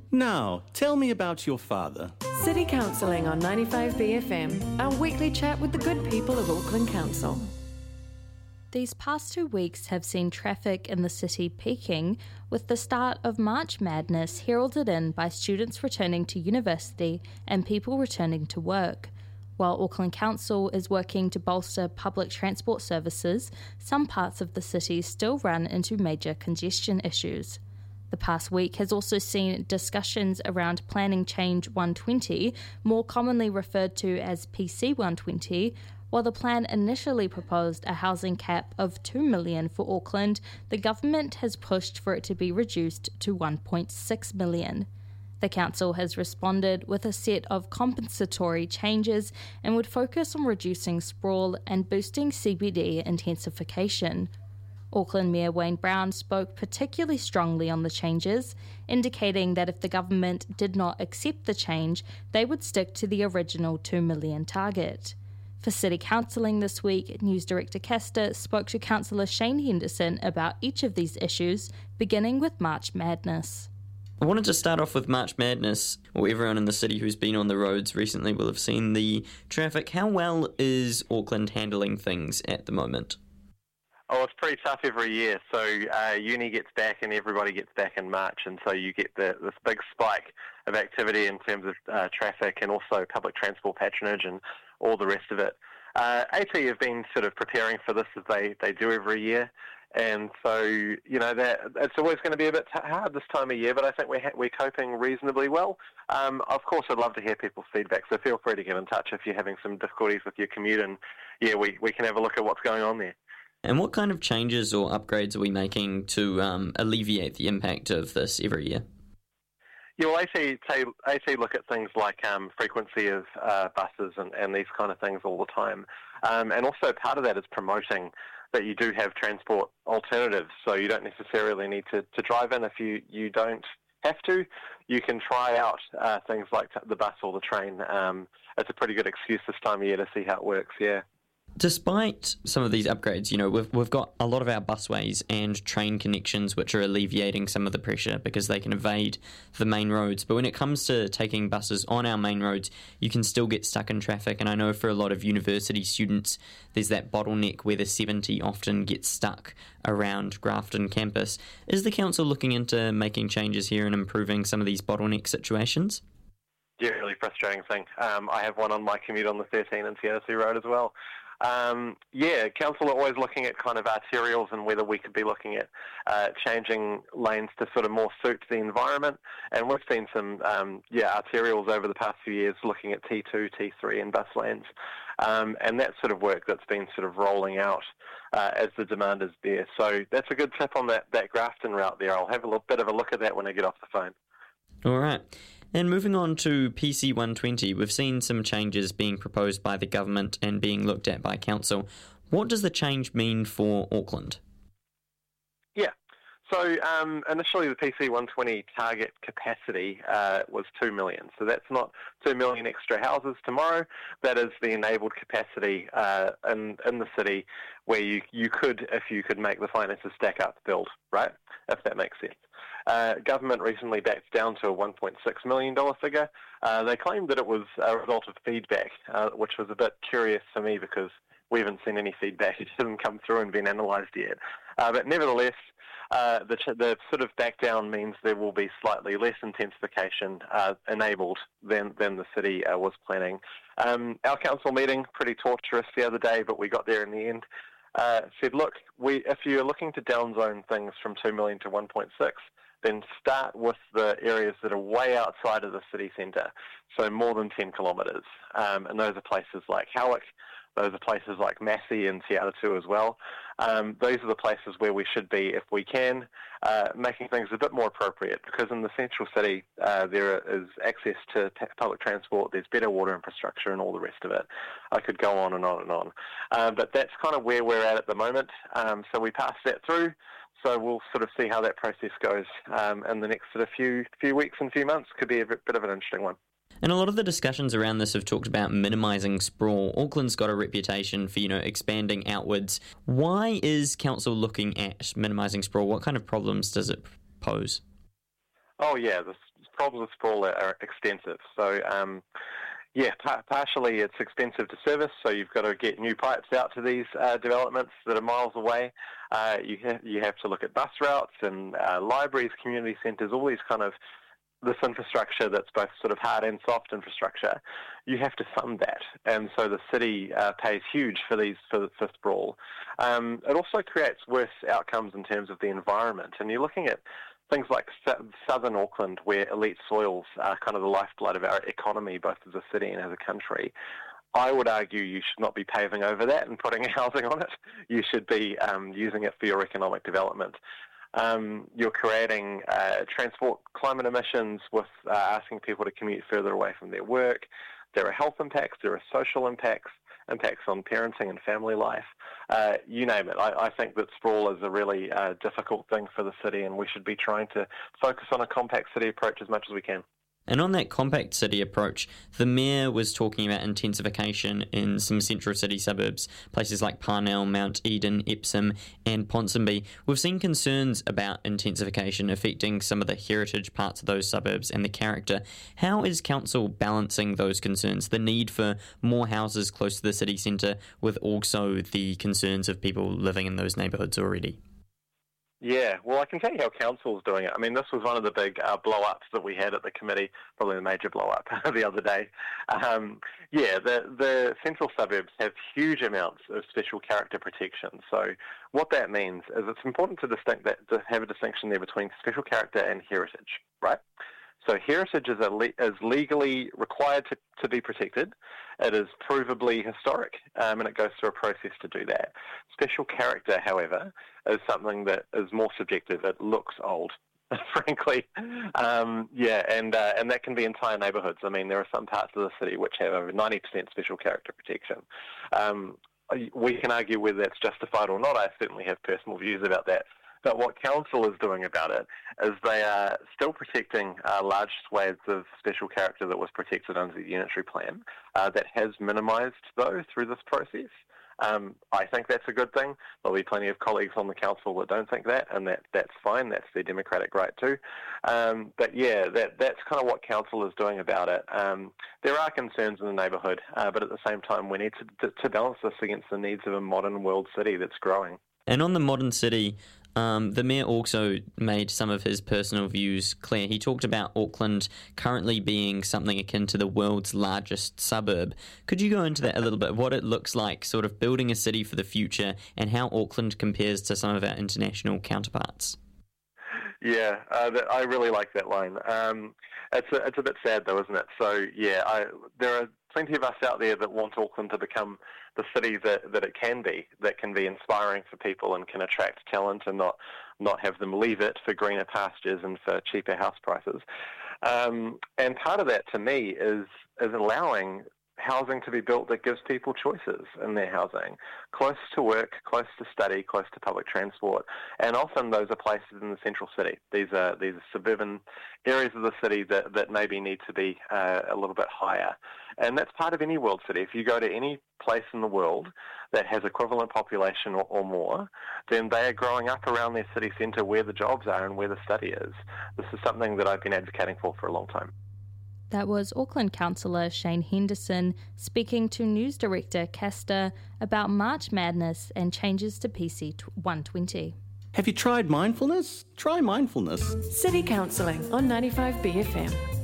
Now, tell me about your father. City Counselling on 95BFM, our weekly chat with the good people of Auckland Council. These past 2 weeks have seen traffic in the city peaking, with the start of March Madness heralded in by students returning to university and people returning to work. While Auckland Council is working to bolster public transport services, some parts of the city still run into major congestion issues. The past week has also seen discussions around Planning Change 120, more commonly referred to as PC 120. While the plan initially proposed a housing cap of $2 million for Auckland, the government has pushed for it to be reduced to $1.6 million. The council has responded with a set of compensatory changes and would focus on reducing sprawl and boosting CBD intensification. Auckland Mayor Wayne Brown spoke particularly strongly on the changes, indicating that if the government did not accept the change, they would stick to the original $2 million target. For City Counselling this week, News Director Castor spoke to Councillor Shane Henderson about each of these issues, beginning with March Madness. I wanted to start off with March Madness. Well, everyone in the city who's been on the roads recently will have seen the traffic. How well is Auckland handling things at the moment? Oh, it's pretty tough every year. So uni gets back and everybody gets back in March, and so you get this big spike of activity in terms of traffic and also public transport patronage and all the rest of it. AT have been sort of preparing for this as they do every year, and so that it's always going to be a bit hard this time of year. But I think we're coping reasonably well. Of course, I'd love to hear people's feedback, so feel free to get in touch if you're having some difficulties with your commute, and we can have a look at what's going on there. And what kind of changes or upgrades are we making to alleviate the impact of this every year? Yeah, well, AT look at things like frequency of buses and these kind of things all the time. And also part of that is promoting that you do have transport alternatives, so you don't necessarily need to drive in if you don't have to. You can try out things like the bus or the train. It's a pretty good excuse this time of year to see how it works, yeah. Despite some of these upgrades, we've got a lot of our busways and train connections which are alleviating some of the pressure because they can evade the main roads. But when it comes to taking buses on our main roads, you can still get stuck in traffic. And I know for a lot of university students, there's that bottleneck where the 70 often gets stuck around Grafton campus. Is the council looking into making changes here and improving some of these bottleneck situations? Yeah, really frustrating thing. I have one on my commute on the 13 and TRC road as well. Council are always looking at kind of arterials and whether we could be looking at changing lanes to sort of more suit the environment. And we've seen some arterials over the past few years looking at T2, T3 and bus lanes. And that sort of work that's been sort of rolling out as the demand is there. So that's a good tip on that Grafton route there. I'll have a bit of a look at that when I get off the phone. All right. And moving on to PC 120, we've seen some changes being proposed by the government and being looked at by council. What does the change mean for Auckland? Yeah, so initially the PC 120 target capacity was 2 million. So that's not 2 million extra houses tomorrow. That is the enabled capacity in the city where you could, if you could make the finances stack up, build, right? If that makes sense. Government recently backed down to a $1.6 million figure. They claimed that it was a result of feedback, which was a bit curious for me because we haven't seen any feedback. It hasn't come through and been analysed yet. But nevertheless, the sort of back down means there will be slightly less intensification enabled than the city was planning. Our council meeting, pretty torturous the other day, but we got there in the end. Said, look, if you're looking to downzone things from 2 million to 1.6, then start with the areas that are way outside of the city centre, so more than 10 kilometres. And those are places like Howick, those are places like Massey and Te Atatū as well. Those are the places where we should be, if we can, making things a bit more appropriate, because in the central city there is access to public transport, there's better water infrastructure and all the rest of it. I could go on and on and on. But that's kind of where we're at the moment. So we passed that through. So we'll sort of see how that process goes in the next sort of few weeks and few months. Could be a bit of an interesting one. And a lot of the discussions around this have talked about minimising sprawl. Auckland's got a reputation for, expanding outwards. Why is council looking at minimising sprawl? What kind of problems does it pose? Oh yeah, the problems with sprawl are extensive. So, partially it's expensive to service, so you've got to get new pipes out to these developments that are miles away. You have to look at bus routes and libraries, community centres, all these kind of this infrastructure that's both sort of hard and soft infrastructure. You have to fund that, and so the city pays huge for sprawl. It also creates worse outcomes in terms of the environment, and you're looking at things like southern Auckland, where elite soils are kind of the lifeblood of our economy, both as a city and as a country. I would argue you should not be paving over that and putting housing on it. You should be using it for your economic development. You're creating transport climate emissions with asking people to commute further away from their work. There are health impacts, there are social impacts on parenting and family life. You name it. I think that sprawl is a really difficult thing for the city, and we should be trying to focus on a compact city approach as much as we can. And on that compact city approach, the Mayor was talking about intensification in some central city suburbs, places like Parnell, Mount Eden, Epsom and Ponsonby. We've seen concerns about intensification affecting some of the heritage parts of those suburbs and the character. How is Council balancing those concerns, the need for more houses close to the city centre, with also the concerns of people living in those neighbourhoods already? Yeah, well, I can tell you how Council's doing it. I mean, this was one of the big blow-ups that we had at the committee, probably the major blow-up the other day. The central suburbs have huge amounts of special character protection. So what that means is it's important to have a distinction there between special character and heritage, right? So heritage is legally required to be protected. It is provably historic, and it goes through a process to do that. Special character, however, is something that is more subjective. It looks old, frankly. And that can be entire neighbourhoods. I mean, there are some parts of the city which have over 90% special character protection. We can argue whether that's justified or not. I certainly have personal views about that. But what Council is doing about it is they are still protecting large swathes of special character that was protected under the unitary plan. That has minimised, though, through this process. I think that's a good thing. There'll be plenty of colleagues on the Council that don't think that, and that's fine. That's their democratic right too. That's kind of what Council is doing about it. There are concerns in the neighbourhood, but at the same time, we need to balance this against the needs of a modern world city that's growing. And on the modern city, the Mayor also made some of his personal views clear. He talked about Auckland currently being something akin to the world's largest suburb. Could you go into that a little bit, what it looks like, sort of building a city for the future, and how Auckland compares to some of our international counterparts? Yeah, I really like that line. It's a bit sad though, isn't it? So there are plenty of us out there that want Auckland to become the city that it can be inspiring for people and can attract talent and not have them leave it for greener pastures and for cheaper house prices. And part of that to me is allowing housing to be built that gives people choices in their housing, close to work, close to study, close to public transport, and often those are places in the central city. These are suburban areas of the city that maybe need to be a little bit higher, and that's part of any world city. If you go to any place in the world that has equivalent population or more, then they are growing up around their city centre where the jobs are and where the study is. This is something that I've been advocating for a long time. That was Auckland Councillor Shane Henderson speaking to News Director Castor about March Madness and changes to PC 120. Have you tried mindfulness? Try mindfulness. City Counselling on 95BFM.